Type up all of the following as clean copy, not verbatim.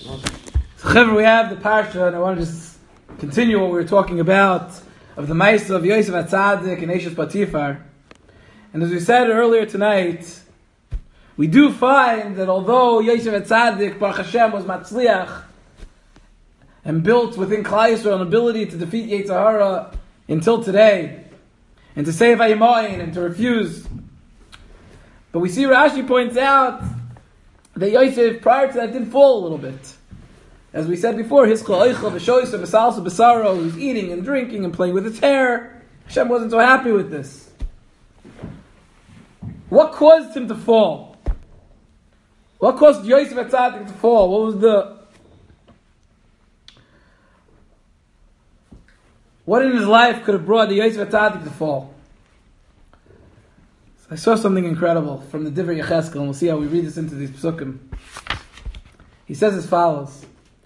So, Chaver, we have the parsha, and I want to just continue what we were talking about of the Ma'aseh of Yosef HaTzadik and Eshes Potifar. And as we said earlier tonight, we do find that although Yosef HaTzadik, Baruch Hashem, was Matzliach and built within Klal Yisrael an ability to defeat Yetzer Hara until today, and to save Hayimayim and to refuse. But we see Rashi points out that Yosef, prior to that, did fall a little bit. As we said before, his Basaro, he was eating and drinking and playing with his hair. Hashem wasn't so happy with this. What caused him to fall? What caused Yosef HaTzadik to fall? What in his life could have brought the Yosef HaTzadik to fall? So I saw something incredible from the Divrei Yecheskel, and we'll see how we read this into these psukim. He says as follows.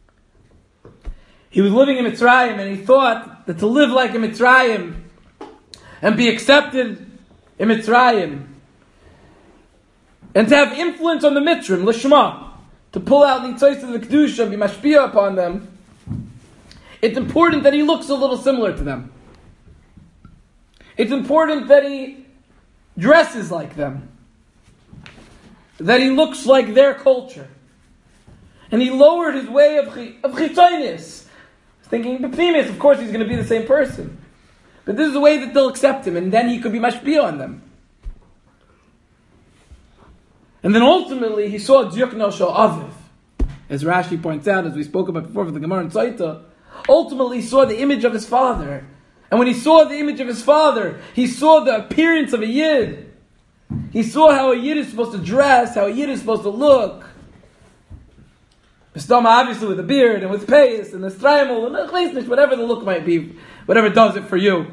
He was living in Mitzrayim, and he thought that to live like in Mitzrayim and be accepted in Mitzrayim and to have influence on the Mitzrim, Lishma, to pull out the Yitzhak of the Kedusha, be mashpia upon them, it's important that he looks a little similar to them. It's important that he dresses like them, that he looks like their culture. And he lowered his way of chitzonis, thinking, B'pnimis, of course he's going to be the same person. But this is the way that they'll accept him, and then he could be mashpia on them. And then ultimately he saw Dyukno Shel Aviv, as Rashi points out, as we spoke about before with the Gemara and Tzayta. Ultimately he saw the image of his father. And when he saw the image of his father, he saw the appearance of a Yid. He saw how a Yid is supposed to dress, how a Yid is supposed to look. Mistama, obviously with a beard and with payas and the straimel and the chleisnish, whatever the look might be, whatever does it for you.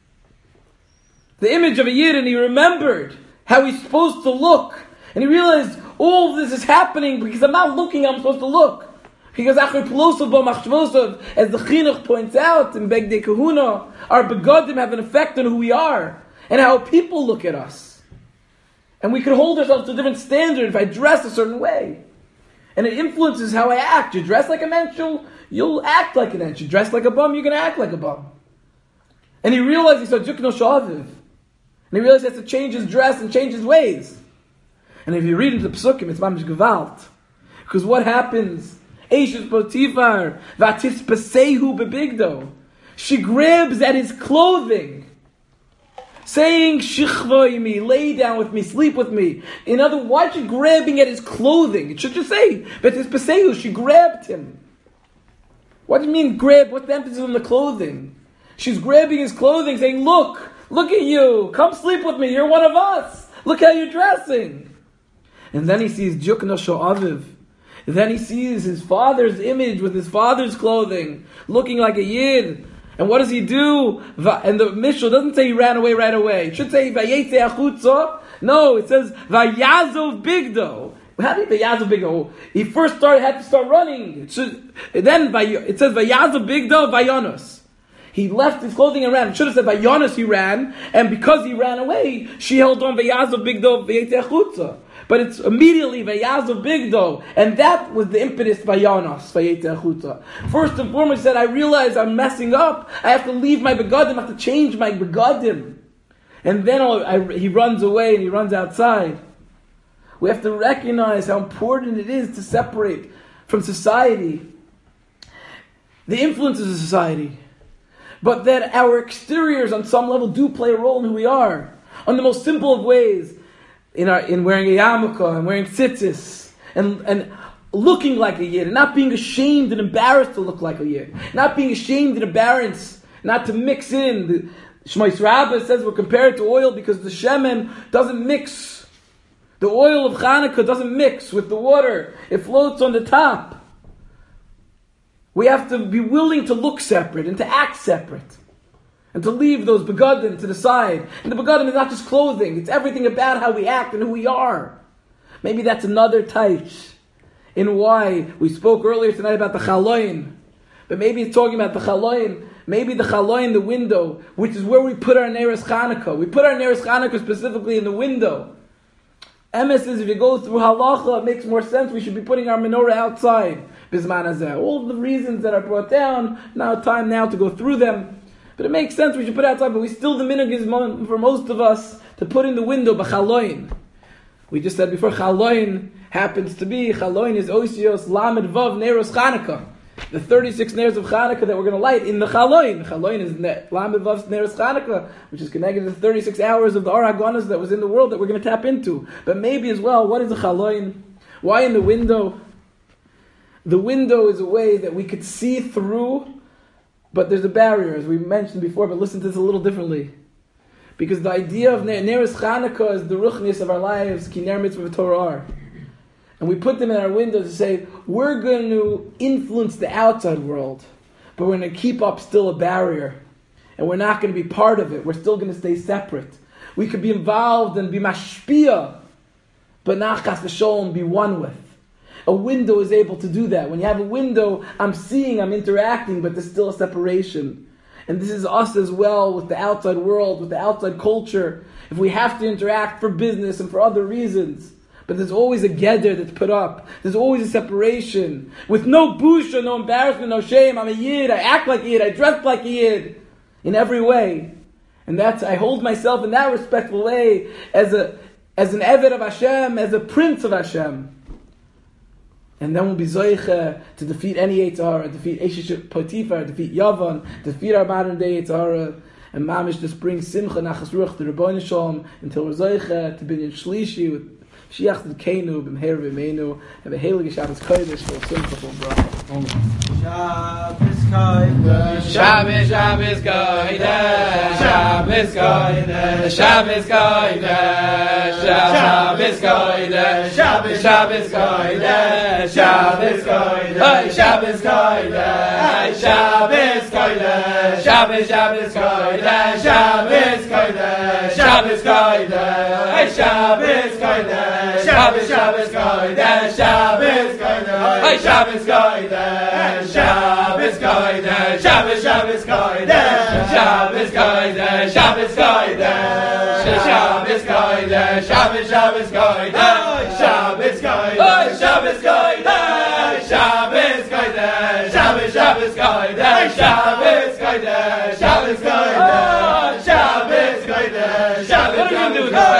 The image of a Yid, and he remembered how he's supposed to look. And he realized all of this is happening because I'm not looking how I'm supposed to look. Because Achar Pelosov Bo Machshvosov, as the Chinuch points out in Begdei Kahuna, our begadim have an effect on who we are and how people look at us. And we can hold ourselves to a different standard if I dress a certain way. And it influences how I act. You dress like a mensch, you'll act like an mensch. You dress like a bum, you're going to act like a bum. And he realized, he saw Dyukno Shel Aviv. And he realized he has to change his dress and change his ways. And if you read into the Psukim, it's mamish gewalt. Because what happens? Eshes Potifar, Vatis Pesehu Bebigdo. She grabs at his clothing, saying, Shichvoimi, lay down with me, sleep with me. In other words, why is she grabbing at his clothing? It should just say, Vatis Pesehu, she grabbed him. What do you mean grab? What's the emphasis on the clothing? She's grabbing his clothing, saying, look at you, come sleep with me, you're one of us. Look how you're dressing. And then he sees Dyukno Shel Aviv. Then he sees his father's image with his father's clothing, looking like a Yid. And what does he do? And the Mishal doesn't say he ran away right away. It should say Vayetze Achutza. No, it says Vayazov Bigdo. How did Vayazov Bigdo? He first had to start running. It says Vayazov Bigdo Vayonos. He left his clothing and ran. It should have said Vayonos he ran, and because he ran away, she held on Vayazov Bigdo Vayetze Achutza. But it's immediately Vayazov Bigdo, and that was the impetus Vayonos, Vayetze Achutza. First and foremost, he said, I realize I'm messing up. I have to leave my begadim, I have to change my begadim. And then he runs away and he runs outside. We have to recognize how important it is to separate from society, the influences of society, but that our exteriors on some level do play a role in who we are. On the most simple of ways, in wearing a yarmulke and wearing tzitzis and looking like a Yid and not being ashamed and embarrassed to look like a Yid, not being ashamed and embarrassed not to mix in. The Shmos Rabbah says we're compared to oil because the shemen doesn't mix. The oil of Chanukah doesn't mix with the water. It floats on the top. We have to be willing to look separate and to act separate. And to leave those begadim to the side. And the begadim is not just clothing. It's everything about how we act and who we are. Maybe that's another type in why we spoke earlier tonight about the chaloin. But maybe it's talking about the chaloin. Maybe the chaloin, the window, which is where we put our Neres Chanukah. We put our Neres Chanukah specifically in the window. Emes says if you go through halacha, it makes more sense. We should be putting our menorah outside. Bisman hazeh. All the reasons that are brought down, time now to go through them. But it makes sense, we should put it outside, but we still, the minhag is for most of us to put in the window, b'chaloin. We just said before, chaloin happens to be, chaloin is Osios Lamed Vav Neiros Chanukah. The 36 Neiros of Chanukah that we're going to light in the chaloin. Chaloin is Lamed Vav Neiros Chanukah, which is connected to the 36 hours of the Or HaGonos that was in the world that we're going to tap into. But maybe as well, what is the chaloin? Why in the window? The window is a way that we could see through, but there's a barrier, as we mentioned before, but listen to this a little differently. Because the idea of Neiros Chanukah is the ruchnis of our lives, ki ner mitzvah v'torah. And we put them in our window to say, we're going to influence the outside world, but we're going to keep up still a barrier. And we're not going to be part of it. We're still going to stay separate. We could be involved and be mashpia, but not chas v'sholom be one with. A window is able to do that. When you have a window, I'm seeing, I'm interacting, but there's still a separation. And this is us as well with the outside world, with the outside culture. If we have to interact for business and for other reasons, but there's always a gather that's put up. There's always a separation. With no busha, no embarrassment, no shame. I'm a yid, I act like a yid, I dress like a yid. In every way. And I hold myself in that respectful way as an Eved of Hashem, as a prince of Hashem. And then we'll be zoiche to defeat any Yetzer Hara, defeat Eshish Potifar, defeat Yavan, defeat our modern day Yetzer Hara, and Mamish just bring Simcha, Nachas Ruach to Rebbeinu Shalom, until we're zoiche to Binyan Shlishi with Shiach Tzidkeinu, B'mheir V'meinu, have a heilige Shabbos Kodesh, full Simcha, full Bracha. Shabbos Kodesh, Shabbos, Shabbos Kodesh, Shabbos Kodesh, Shabbos Kodesh, Shabbos Kodesh, Shabbos, Shabbos Kodesh, Shabbos Kodesh, Shabbos Kodesh, Shabbos Kodesh, Shabbos, Shabbos Kodesh, Shabbos Kodesh, Shabbos Kodesh, Shabbos Kodesh, Shabbos, Shabbos Kodesh, Shabbos Kodesh, Shabbos Kodesh, Shabbos Kodesh, Shabbos, Shabbos Kodesh, Shabbos Kodesh, Shabbos Kodesh, Shabbos Kodesh, Shabbos, Shabbos Kodesh, Shabbos Kodesh, Shabbos Kodesh, Shabbos Kodesh, Shabbos, Shabbos Kodesh, Shabbos Kodesh, Shabbos Kodesh, Shabbos Kodesh, Shabbos, what are you going to do with this?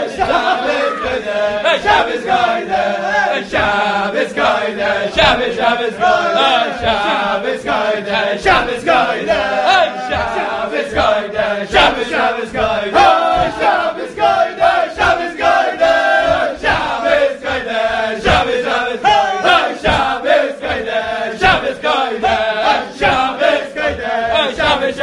Shabbos Kodesh, Shabbos Kodesh, Shabbos, Shabbos Kodesh, Shabbos Kodesh, Shabbos Kodesh, Shabbos Kodesh, Shabbos, Shabbos Kodesh.